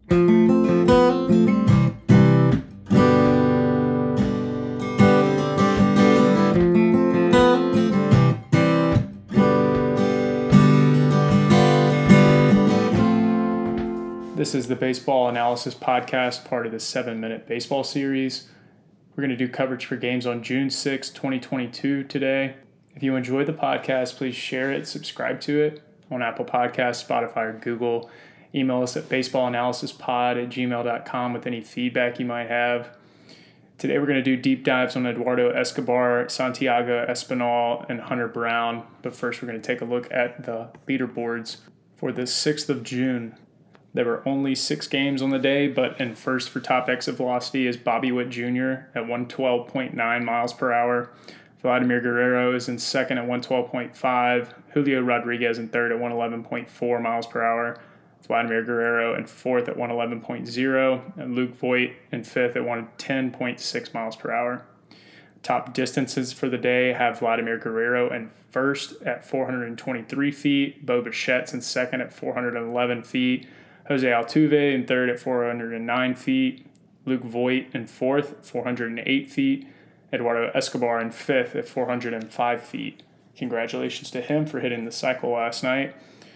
This is the Baseball Analysis Podcast, part of the 7-Minute Baseball Series. We're going to do coverage for games on June 6, 2022 today. If you enjoy the podcast, please share it, subscribe to it on Apple Podcasts, Spotify, or Google. Email us at baseballanalysispod@gmail.com with any feedback you might have. Today we're going to do deep dives on Eduardo Escobar, Santiago Espinal, and Hunter Brown. But first we're going to take a look at the leaderboards for the 6th of June. There were only 6 games on the day, but in first for top exit velocity is Bobby Witt Jr. at 112.9 miles per hour. Vladimir Guerrero is in second at 112.5. Julio Rodriguez in third at 111.4 miles per hour. Vladimir Guerrero in fourth at 111.0. And Luke Voit in fifth at 110.6 miles per hour. Top distances for the day have Vladimir Guerrero in first at 423 feet. Bo Bichette's in second at 411 feet. Jose Altuve in third at 409 feet. Luke Voit in fourth at 408 feet. Eduardo Escobar in fifth at 405 feet. Congratulations to him for hitting the cycle last night.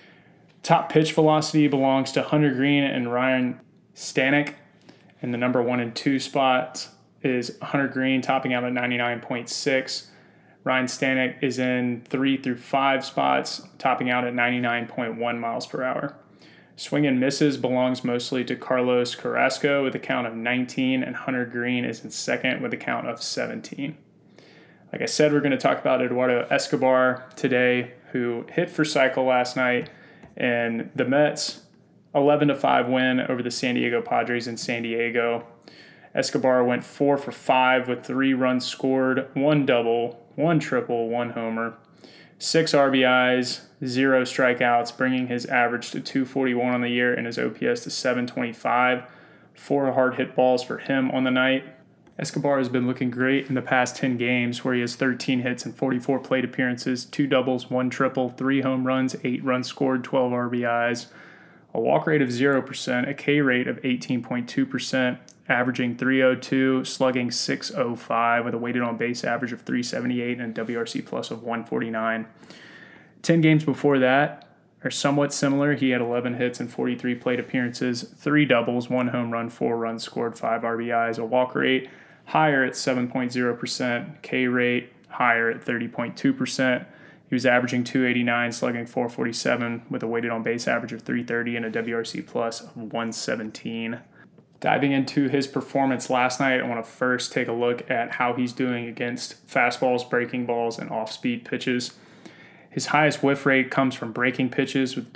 Top pitch velocity belongs to Hunter Greene and Ryan Stanek. And the number 1 and 2 spots is Hunter Greene topping out at 99.6. Ryan Stanek is in 3 through 5 spots, topping out at 99.1 miles per hour. Swing and misses belongs mostly to Carlos Carrasco with a count of 19, and Hunter Greene is in second with a count of 17. Like I said, we're going to talk about Eduardo Escobar today, who hit for cycle last night, and the Mets 11-5 win over the San Diego Padres in San Diego. Escobar went 4 for 5 with 3 runs scored, 1 double, 1 triple, 1 homer. 6 RBIs, 0 strikeouts, bringing his average to 241 on the year and his OPS to 725. 4 hard hit balls for him on the night. Escobar has been looking great in the past 10 games, where he has 13 hits and 44 plate appearances, 2 doubles, 1 triple, 3 home runs, 8 runs scored, 12 RBIs, a walk rate of 0%, a K rate of 18.2%, averaging .302, slugging .605 with a weighted on base average of .378 and a WRC plus of 149. 10 games before that are somewhat similar. He had 11 hits and 43 plate appearances, 3 doubles, 1 home run, 4 runs scored, 5 RBIs, a walk rate higher at 7.0%, K rate higher at 30.2%. He was averaging .289, slugging .447 with a weighted on base average of .330 and a WRC plus of 117. Diving into his performance last night, I want to first take a look at how he's doing against fastballs, breaking balls, and off-speed pitches. His highest whiff rate comes from breaking pitches with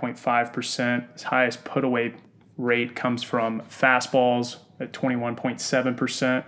29.5%. His highest put-away rate comes from fastballs at 21.7%.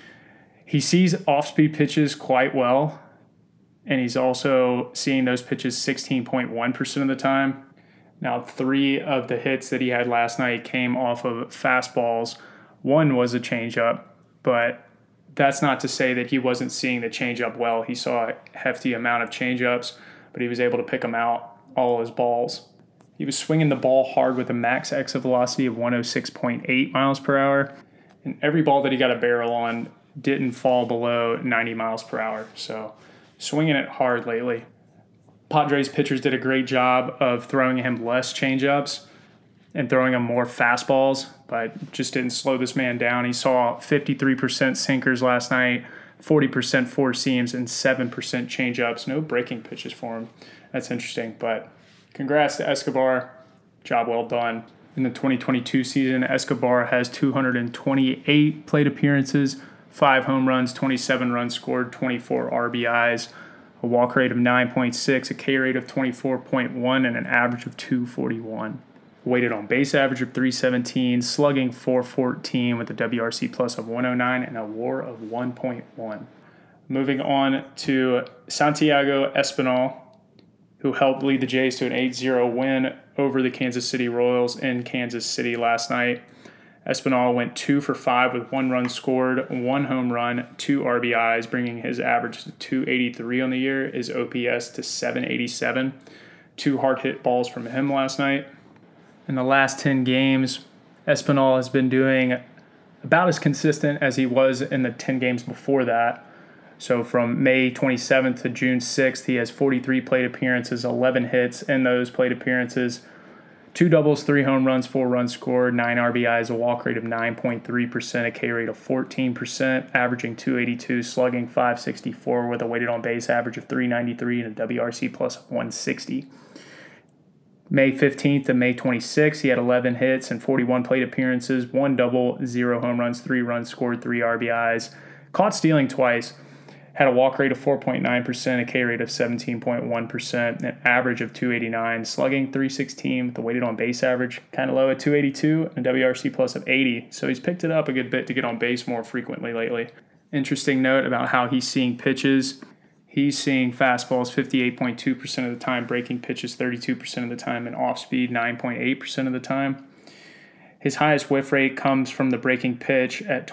He sees off-speed pitches quite well, and he's also seeing those pitches 16.1% of the time. Now, 3 of the hits that he had last night came off of fastballs. 1 was a changeup, but that's not to say that he wasn't seeing the changeup well. He saw a hefty amount of changeups, but he was able to pick them out, all his balls. He was swinging the ball hard with a max exit velocity of 106.8 miles per hour, and every ball that he got a barrel on didn't fall below 90 miles per hour. So swinging it hard lately. Padres pitchers did a great job of throwing him less changeups and throwing him more fastballs, but just didn't slow this man down. He saw 53% sinkers last night, 40% four seams, and 7% changeups. No breaking pitches for him. That's interesting, but congrats to Escobar. Job well done. In the 2022 season, Escobar has 228 plate appearances, 5 home runs, 27 runs scored, 24 RBIs, a walk rate of 9.6, a K rate of 24.1, and an average of 241. Weighted on base average of 317, slugging 414 with a WRC plus of 109 and a WAR of 1.1. Moving on to Santiago Espinal, who helped lead the Jays to an 8-0 win over the Kansas City Royals in Kansas City last night. Espinal went 2 for 5 with 1 run scored, 1 home run, 2 RBIs, bringing his average to 283 on the year, his OPS to 787. 2 hard hit balls from him last night. In the last 10 games, Espinal has been doing about as consistent as he was in the 10 games before that. So from May 27th to June 6th, he has 43 plate appearances, 11 hits in those plate appearances, 2 doubles, 3 home runs, 4 runs scored, 9 RBIs, a walk rate of 9.3%, a K rate of 14%, averaging .282, slugging .564 with a weighted on base average of .393 and a WRC plus of 160. May 15th to May 26th, he had 11 hits and 41 plate appearances, 1 double, 0 home runs, 3 runs scored, 3 RBIs, caught stealing twice, had a walk rate of 4.9%, a K rate of 17.1%, an average of .289, slugging .316 with a weighted on base average kind of low at .282, and a WRC plus of 80. So he's picked it up a good bit to get on base more frequently lately. Interesting note about how he's seeing pitches. He's seeing fastballs 58.2% of the time, breaking pitches 32% of the time, and off speed 9.8% of the time. His highest whiff rate comes from the breaking pitch at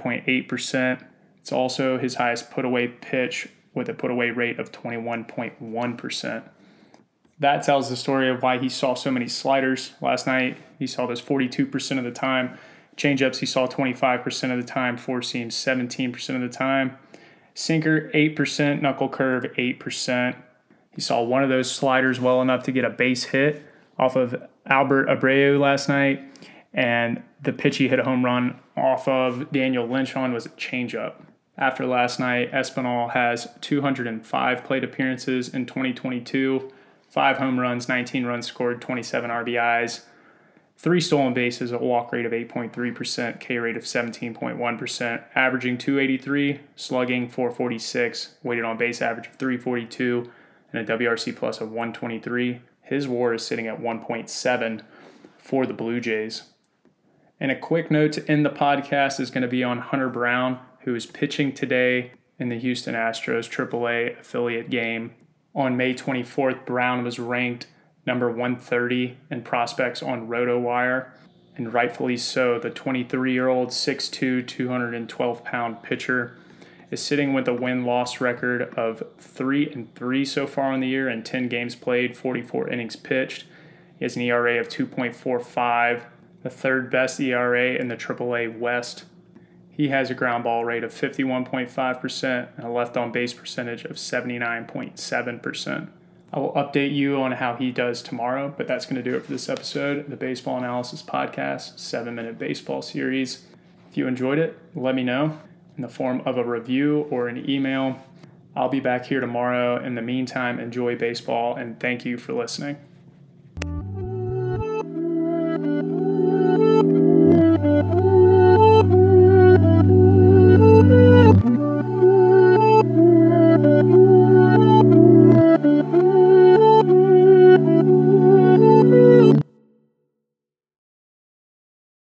29.8%. It's also his highest put-away pitch with a put-away rate of 21.1%. That tells the story of why he saw so many sliders last night. He saw those 42% of the time. Changeups he saw 25% of the time. Four seams 17% of the time. Sinker 8%, knuckle curve 8%. He saw one of those sliders well enough to get a base hit off of Albert Abreu last night. And the pitch he hit a home run off of Daniel Lynch on was a changeup. After last night, Espinal has 205 plate appearances in 2022, 5 home runs, 19 runs scored, 27 RBIs, 3 stolen bases, a walk rate of 8.3%, K rate of 17.1%, averaging .283, slugging .446, weighted on base average of .342, and a WRC plus of 123. His WAR is sitting at 1.7 for the Blue Jays. And a quick note to end the podcast is going to be on Hunter Brown, who is pitching today in the Houston Astros AAA affiliate game. On May 24th, Brown was ranked number 130 in prospects on RotoWire, and rightfully so. The 23-year-old, 6'2", 212-pound pitcher is sitting with a win-loss record of 3-3 so far in the year and 10 games played, 44 innings pitched. He has an ERA of 2.45, the third best ERA in the AAA West. He has a ground ball rate of 51.5% and a left on base percentage of 79.7%. I will update you on how he does tomorrow, but that's going to do it for this episode of the Baseball Analysis Podcast, 7-minute baseball series. If you enjoyed it, let me know in the form of a review or an email. I'll be back here tomorrow. In the meantime, enjoy baseball, and thank you for listening.